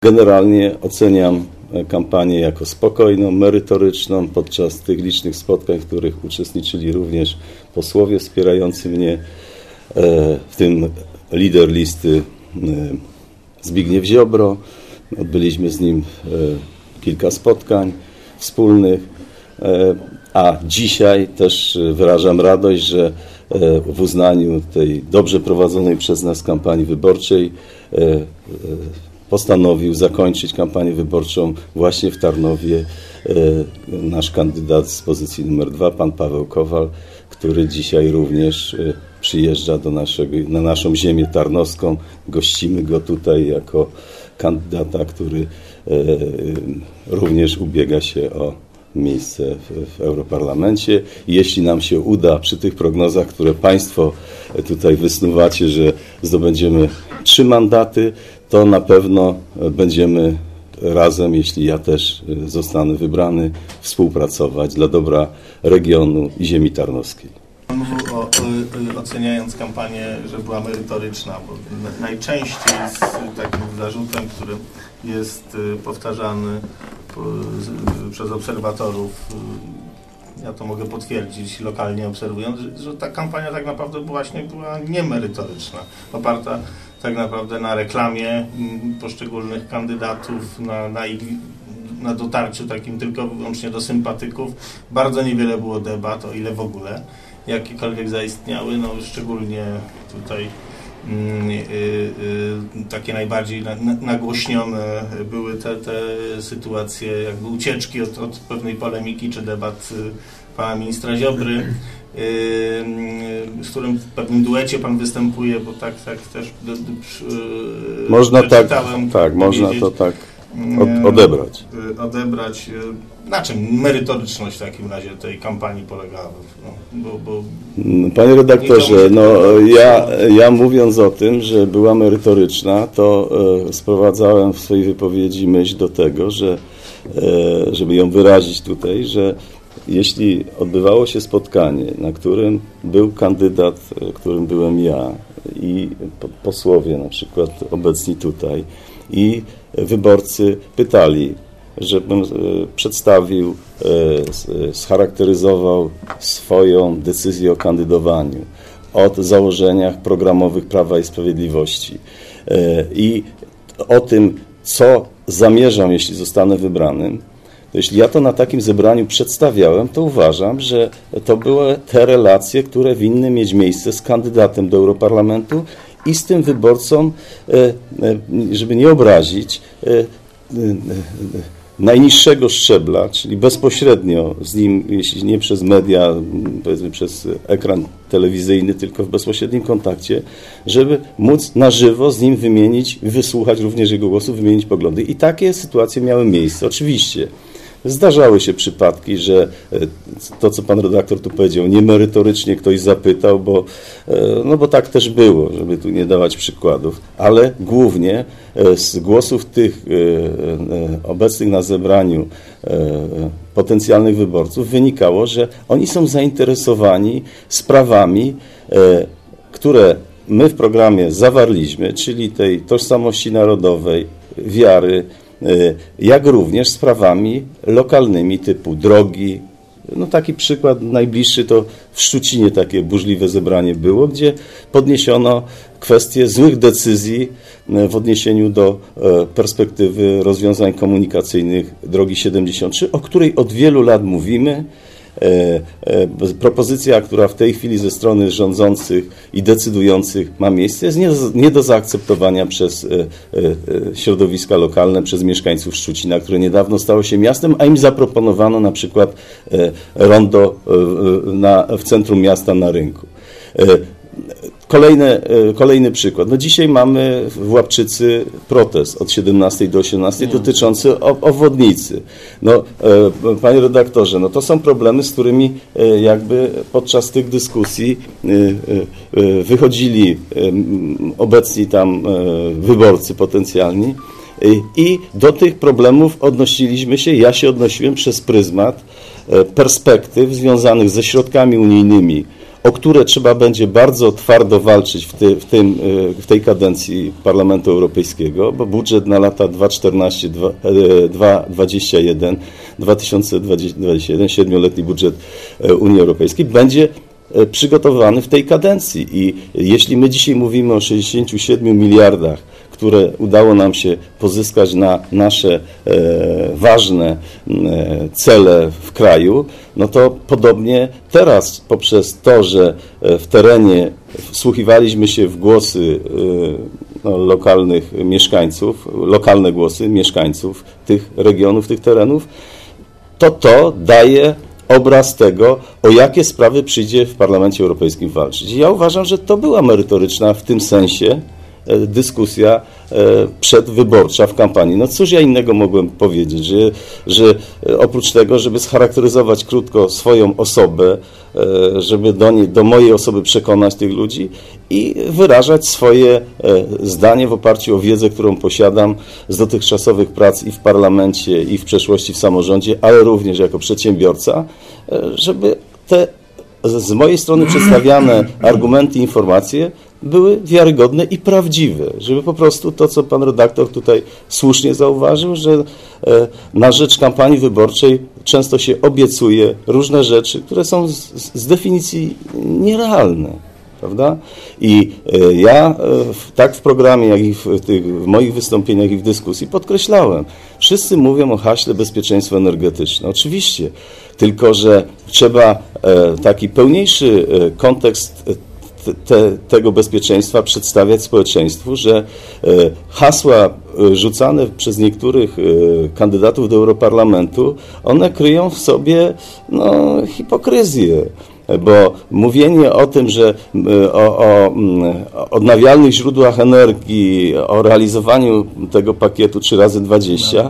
Generalnie oceniam kampanię jako spokojną, merytoryczną. Podczas tych licznych spotkań, w których uczestniczyli również posłowie wspierający mnie, w tym lider listy Zbigniew Ziobro. Odbyliśmy z nim kilka spotkań wspólnych, a dzisiaj też wyrażam radość, że w uznaniu tej dobrze prowadzonej przez nas kampanii wyborczej postanowił zakończyć kampanię wyborczą właśnie w Tarnowie nasz kandydat z pozycji numer 2, pan Paweł Kowal, który dzisiaj również przyjeżdża na naszą ziemię tarnowską. Gościmy go tutaj jako kandydata, który również ubiega się o miejsce w Europarlamencie. Jeśli nam się uda przy tych prognozach, które Państwo tutaj wysnuwacie, że zdobędziemy 3 mandaty, to na pewno będziemy razem, jeśli ja też zostanę wybrany, współpracować dla dobra regionu i ziemi tarnowskiej. Pan mówił oceniając kampanię, że była merytoryczna, bo najczęściej z takim zarzutem, który jest powtarzany przez obserwatorów, ja to mogę potwierdzić lokalnie obserwując, że ta kampania tak naprawdę właśnie była niemerytoryczna, oparta tak naprawdę na reklamie poszczególnych kandydatów, na dotarciu takim tylko wyłącznie do sympatyków. Bardzo niewiele było debat, o ile w ogóle jakiekolwiek zaistniały, no szczególnie tutaj takie najbardziej nagłośnione były te sytuacje, jakby ucieczki od pewnej polemiki czy debat pana ministra Ziobry, z którym w pewnym duecie pan występuje, bo tak też można tak, można to tak odebrać. Na czym merytoryczność w takim razie tej kampanii polegała? Panie redaktorze, ja mówiąc o tym, że była merytoryczna, to sprowadzałem w swojej wypowiedzi myśl do tego, że żeby ją wyrazić tutaj, że jeśli odbywało się spotkanie, na którym był kandydat, którym byłem ja i posłowie na przykład obecni tutaj i wyborcy pytali, żebym przedstawił, scharakteryzował swoją decyzję o kandydowaniu od założeniach programowych Prawa i Sprawiedliwości i o tym, co zamierzam, jeśli zostanę wybranym, to jeśli ja to na takim zebraniu przedstawiałem, to uważam, że to były te relacje, które winny mieć miejsce z kandydatem do Europarlamentu i z tym wyborcą, żeby nie obrazić, najniższego szczebla, czyli bezpośrednio z nim, jeśli nie przez media, powiedzmy przez ekran telewizyjny, tylko w bezpośrednim kontakcie, żeby móc na żywo z nim wymienić, wysłuchać również jego głosu, wymienić poglądy. I takie sytuacje miały miejsce. Oczywiście zdarzały się przypadki, że to, co pan redaktor tu powiedział, niemerytorycznie ktoś zapytał, bo tak też było, żeby tu nie dawać przykładów, ale głównie z głosów tych obecnych na zebraniu potencjalnych wyborców wynikało, że oni są zainteresowani sprawami, które my w programie zawarliśmy, czyli tej tożsamości narodowej, wiary, jak również sprawami lokalnymi typu drogi. No taki przykład najbliższy to w Szczucinie takie burzliwe zebranie było, gdzie podniesiono kwestię złych decyzji w odniesieniu do perspektywy rozwiązań komunikacyjnych drogi 73, o której od wielu lat mówimy. Propozycja, która w tej chwili ze strony rządzących i decydujących ma miejsce, jest nie do zaakceptowania przez środowiska lokalne, przez mieszkańców Szczucina, które niedawno stało się miastem, a im zaproponowano na przykład rondo w centrum miasta na rynku. Kolejny przykład. No dzisiaj mamy w Łapczycy protest od 17 do 18 dotyczący obwodnicy. No, panie redaktorze, no to są problemy, z którymi jakby podczas tych dyskusji wychodzili obecni tam wyborcy potencjalni i do tych problemów odnosiliśmy się, ja się odnosiłem przez pryzmat perspektyw związanych ze środkami unijnymi o które trzeba będzie bardzo twardo walczyć w tej kadencji Parlamentu Europejskiego, bo budżet na lata 2014-2021, 7-letni budżet Unii Europejskiej będzie przygotowany w tej kadencji. I jeśli my dzisiaj mówimy o 67 miliardach, które udało nam się pozyskać na nasze ważne cele w kraju, no to podobnie teraz poprzez to, że w terenie wsłuchiwaliśmy się w głosy lokalnych mieszkańców, lokalne głosy mieszkańców tych regionów, tych terenów, to daje obraz tego, o jakie sprawy przyjdzie w Parlamencie Europejskim walczyć. I ja uważam, że to była merytoryczna w tym sensie dyskusja przedwyborcza w kampanii. No cóż ja innego mogłem powiedzieć, że oprócz tego, żeby scharakteryzować krótko swoją osobę, żeby do mojej osoby przekonać tych ludzi i wyrażać swoje zdanie w oparciu o wiedzę, którą posiadam z dotychczasowych prac i w parlamencie, i w przeszłości w samorządzie, ale również jako przedsiębiorca, żeby te z mojej strony przedstawiane argumenty, informacje były wiarygodne i prawdziwe, żeby po prostu to, co pan redaktor tutaj słusznie zauważył, że na rzecz kampanii wyborczej często się obiecuje różne rzeczy, które są z definicji nierealne, prawda? I ja tak w programie, jak i w moich wystąpieniach i w dyskusji podkreślałem, wszyscy mówią o haśle bezpieczeństwo energetyczne. Oczywiście, tylko że trzeba taki pełniejszy kontekst tego bezpieczeństwa przedstawiać społeczeństwu, że hasła rzucane przez niektórych kandydatów do Europarlamentu, one kryją w sobie hipokryzję. Bo mówienie o tym, że o odnawialnych źródłach energii, o realizowaniu tego pakietu 3x20,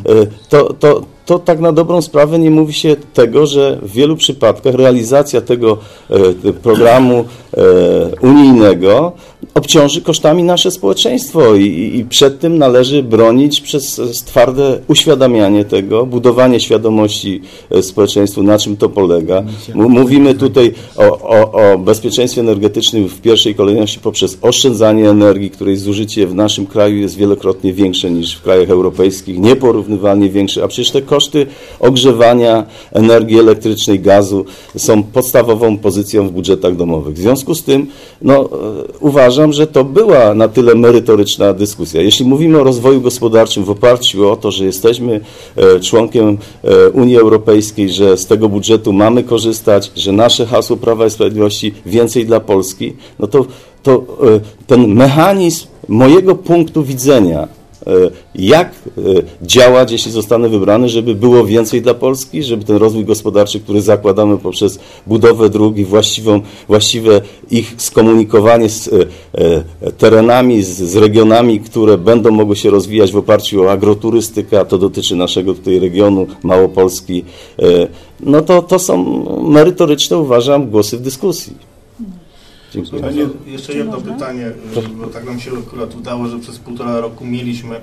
to tak na dobrą sprawę nie mówi się tego, że w wielu przypadkach realizacja tego programu unijnego obciąży kosztami nasze społeczeństwo i przed tym należy bronić przez twarde uświadamianie tego, budowanie świadomości społeczeństwu, na czym to polega. Mówimy tutaj o bezpieczeństwie energetycznym w pierwszej kolejności poprzez oszczędzanie energii, której zużycie w naszym kraju jest wielokrotnie większe niż w krajach europejskich, nieporównywalnie większe, a przecież te koszty ogrzewania, energii elektrycznej, gazu są podstawową pozycją w budżetach domowych. W związku z tym uważam, że to była na tyle merytoryczna dyskusja. Jeśli mówimy o rozwoju gospodarczym w oparciu o to, że jesteśmy członkiem Unii Europejskiej, że z tego budżetu mamy korzystać, że nasze hasło Prawa i Sprawiedliwości więcej dla Polski, no to ten mechanizm mojego punktu widzenia, jak działać, jeśli zostanę wybrany, żeby było więcej dla Polski, żeby ten rozwój gospodarczy, który zakładamy poprzez budowę dróg i właściwe ich skomunikowanie z terenami, z regionami, które będą mogły się rozwijać w oparciu o agroturystykę, a to dotyczy naszego tutaj regionu Małopolski, no to są merytoryczne, uważam, głosy w dyskusji. Jeszcze jedno pytanie, bo tak nam się akurat udało, że przez 1,5 roku mieliśmy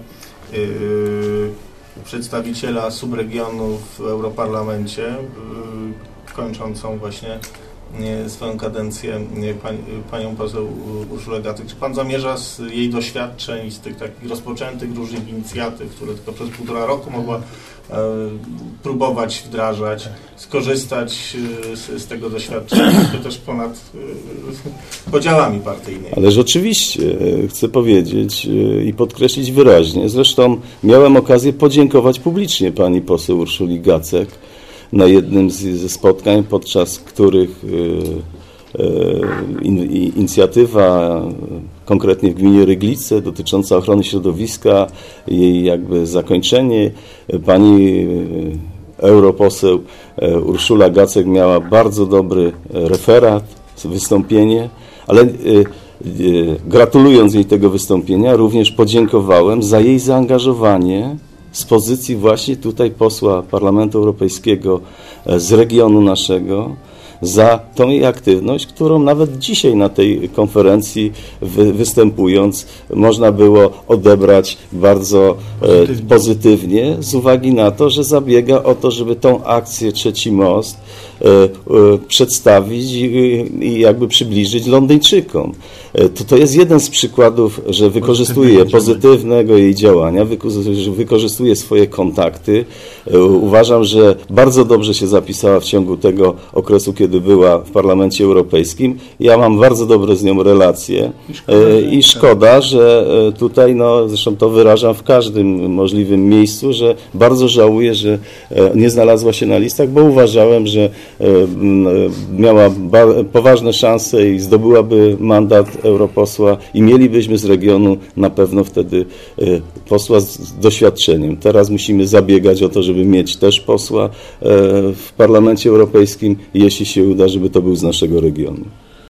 przedstawiciela subregionu w Europarlamencie, kończącą właśnie swoją kadencję panią poseł Urszulę Gacek. Czy pan zamierza z jej doświadczeń, z tych takich rozpoczętych różnych inicjatyw, które tylko przez 1,5 roku mogła próbować wdrażać, skorzystać z tego doświadczenia, to też ponad podziałami partyjnymi? Ależ oczywiście, chcę powiedzieć i podkreślić wyraźnie, zresztą miałem okazję podziękować publicznie pani poseł Urszuli Gacek na jednym ze spotkań, podczas których inicjatywa konkretnie w gminie Ryglice dotycząca ochrony środowiska, jej jakby zakończenie, pani europoseł Urszula Gacek miała bardzo dobry referat, wystąpienie, ale gratulując jej tego wystąpienia, również podziękowałem za jej zaangażowanie z pozycji właśnie tutaj posła Parlamentu Europejskiego z regionu naszego, za tą jej aktywność, którą nawet dzisiaj na tej konferencji występując można było odebrać bardzo pozytywnie z uwagi na to, że zabiega o to, żeby tą akcję Trzeci Most przedstawić i jakby przybliżyć Londyńczykom. To jest jeden z przykładów, że wykorzystuje pozytywnego jej działania, wykorzystuje swoje kontakty. Uważam, że bardzo dobrze się zapisała w ciągu tego okresu, kiedy była w Parlamencie Europejskim. Ja mam bardzo dobre z nią relacje i szkoda, że tutaj, zresztą to wyrażam w każdym możliwym miejscu, że bardzo żałuję, że nie znalazła się na listach, bo uważałem, że miała poważne szanse i zdobyłaby mandat europosła i mielibyśmy z regionu na pewno wtedy posła z doświadczeniem. Teraz musimy zabiegać o to, żeby mieć też posła w Parlamencie Europejskim, jeśli się uda, żeby to był z naszego regionu.